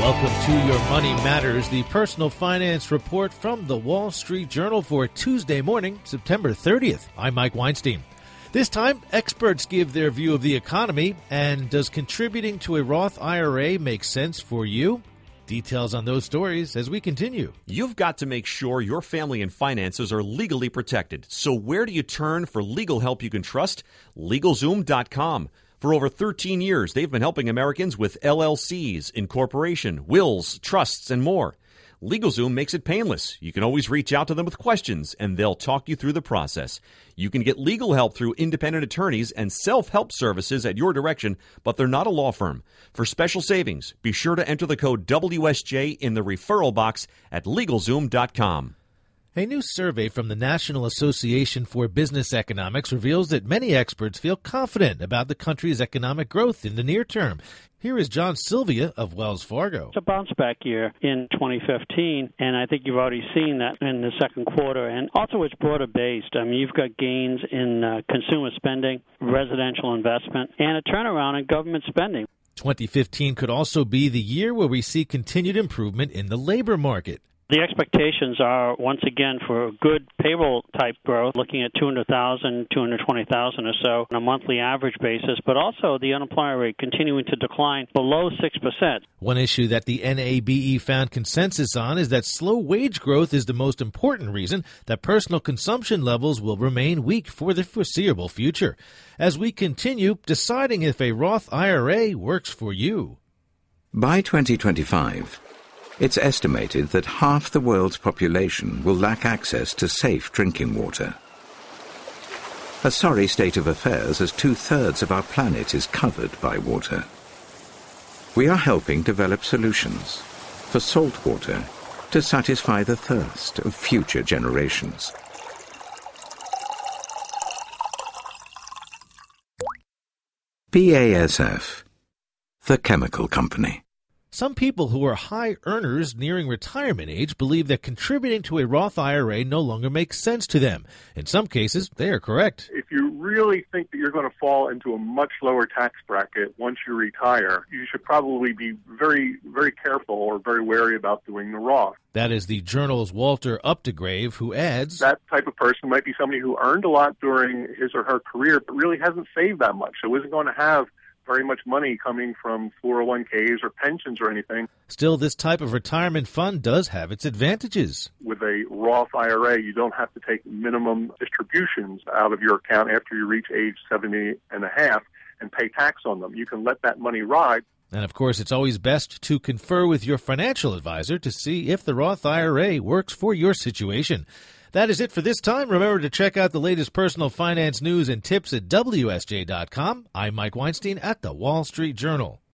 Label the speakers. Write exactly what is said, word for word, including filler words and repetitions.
Speaker 1: Welcome to Your Money Matters, the personal finance report from the Wall Street Journal for Tuesday morning, September thirtieth. I'm Mike Weinstein. This time, experts give their view of the economy, and does contributing to a Roth I R A make sense for you? Details on those stories as we continue.
Speaker 2: You've got to make sure your family and finances are legally protected. So where do you turn for legal help you can trust? LegalZoom dot com. For over thirteen years, they've been helping Americans with L L Cs, incorporation, wills, trusts, and more. LegalZoom makes it painless. You can always reach out to them with questions, and they'll talk you through the process. You can get legal help through independent attorneys and self-help services at your direction, but they're not a law firm. For special savings, be sure to enter the code W S J in the referral box at LegalZoom dot com.
Speaker 1: A new survey from the National Association for Business Economics reveals that many experts feel confident about the country's economic growth in the near term. Here is John Sylvia of Wells Fargo.
Speaker 3: It's a bounce-back year in twenty fifteen, and I think you've already seen that in the second quarter. And also it's broader-based. I mean, you've got gains in uh, consumer spending, residential investment, and a turnaround in government spending.
Speaker 1: twenty fifteen could also be the year where we see continued improvement in the labor market.
Speaker 3: The expectations are, once again, for good payroll-type growth, looking at two hundred thousand, two hundred twenty thousand or so on a monthly average basis, but also the unemployment rate continuing to decline below six percent.
Speaker 1: One issue that the N A B E found consensus on is that slow wage growth is the most important reason that personal consumption levels will remain weak for the foreseeable future. As we continue deciding if a Roth I R A works for you.
Speaker 4: By twenty twenty-five, it's estimated that half the world's population will lack access to safe drinking water. A sorry state of affairs, as two-thirds of our planet is covered by water. We are helping develop solutions for salt water to satisfy the thirst of future generations. B A S F, the chemical company.
Speaker 1: Some people who are high earners nearing retirement age believe that contributing to a Roth I R A no longer makes sense to them. In some cases, they are correct.
Speaker 5: If you really think that you're going to fall into a much lower tax bracket once you retire, you should probably be very, very careful or very wary about doing the Roth.
Speaker 1: That is the Journal's Walter Updegrave, who adds,
Speaker 5: that type of person might be somebody who earned a lot during his or her career, but really hasn't saved that much, so isn't going to have very much money coming from four oh one k's or pensions or anything.
Speaker 1: Still, this type of retirement fund does have its advantages.
Speaker 5: With a Roth I R A, you don't have to take minimum distributions out of your account after you reach age seventy and a half and pay tax on them. You can let that money ride.
Speaker 1: And of course, it's always best to confer with your financial advisor to see if the Roth I R A works for your situation. That is it for this time. Remember to check out the latest personal finance news and tips at W S J dot com. I'm Mike Weinstein at the Wall Street Journal.